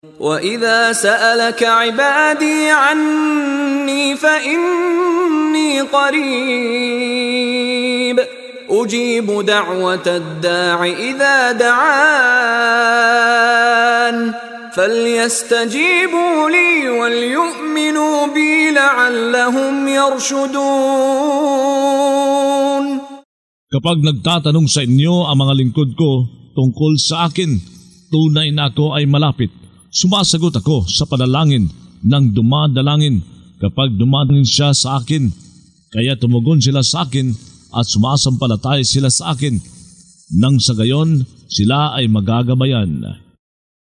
وَإِذَا سَأَلَكَ عِبَادِي عَنِّي فَإِنِّي قَرِيبٌ أُجِيبُ دَعْوَةَ الدَّاعِ إِذَا دَعَانِ فَلْيَسْتَجِيبُوا لِي وَلْيُؤْمِنُوا بِي لَعَلَّهُمْ يَرْشُدُونَ. Kapag nagtatanong sa inyo ang mga lingkod ko tungkol sa akin, tunay na ako ay malapit. Sumasagot ako sa panalangin ng dumadalangin kapag dumadalangin siya sa akin. Kaya tumugon sila sa akin at sumasampalataya sila sa akin. Nang sa gayon, sila ay magagabayan.